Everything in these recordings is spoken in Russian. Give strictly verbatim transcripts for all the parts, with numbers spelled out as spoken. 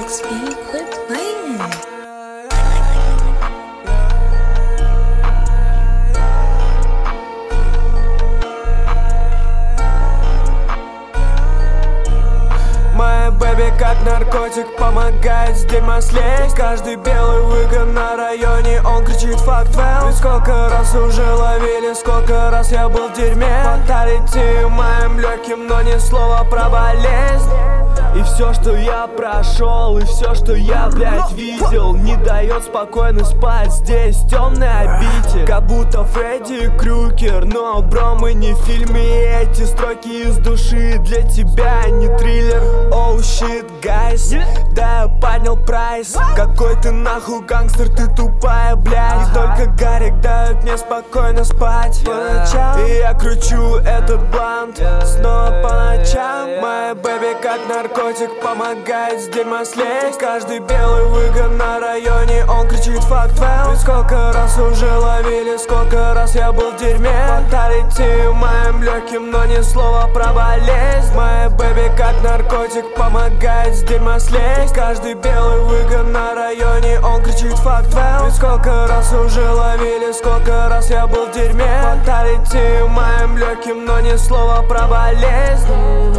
Speed, quit playing. Моя бэби как наркотик помогает с дерьма слезть. Каждый белый выгон на районе, он кричит факт вэлл. Сколько раз уже ловили, сколько раз я был в дерьме. Фаталити моим легким, но ни слова про болезнь. И все, что я прошел, и все, что я, блядь, видел, не дает спокойно спать. Здесь темный обитель, как будто Фредди Крюгер. Но, бро, мы не в фильме, и эти строки из души для тебя не триллер. Оу, щит, гайс, да я поднял прайс. Какой ты нахуй гангстер, ты тупая, блядь. И только Гарик дает мне спокойно спать по ночам. И я кручу этот блант снова по ночам. Моя бэби как наркотик помогает с дерьма слезть. Каждый белый выгон на районе, он кричит факт вэлл. И сколько раз уже ловили, сколько раз я был в дерьме. Фаталити моим легким, но ни слова про болезнь. Моя бэби как наркотик помогает с дерьма слезть. Каждый белый выгон на районе, он кричит факт вэлл. И сколько раз уже ловили, сколько раз я был в дерьме. Фаталити моим легким, но ни слова про болезнь.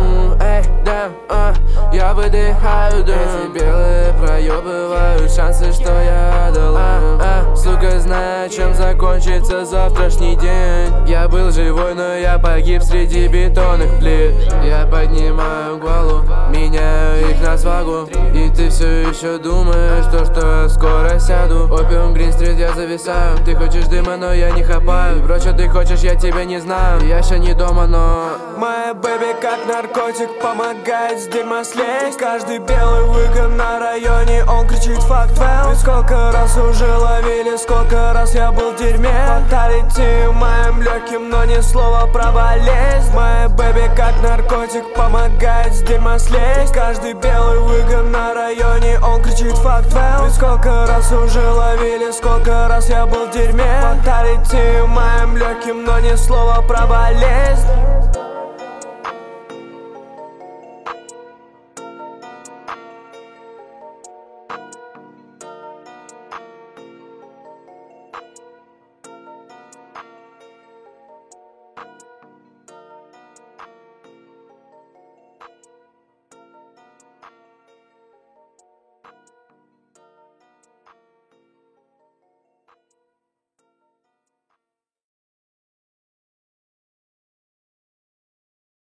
Эй, да, а, я выдыхаю дым. Эти белые проебывают шансы, что я дал им. а, а, Сука, знаю, чем закончится завтрашний день. Я был живой, но я погиб среди бетонных плит. Я поднимаю голову, меняю их на свагу. И ты все еще думаешь, то, что я скоро сяду. Опиум, Грин-стрит, я зависаю. Ты хочешь дыма, но я не хапаю. Бро, что ты хочешь, я тебя не знаю. Я еще не дома, но... Моя бэби как наркотик помогает с дерьма слезть. Каждый белый выгон на районе, он кричит факт вэлл. И сколько раз уже ловили, сколько раз я был в дерьме. Фаталити моим легким, но ни слова про болезнь. Моя бэби как наркотик помогает с дерьма слезть. Каждый белый выгон на районе, он кричит факт вэлл. И сколько раз уже ловили, сколько раз я был в дерьме. Фаталити моим легким, но ни слова про болезнь.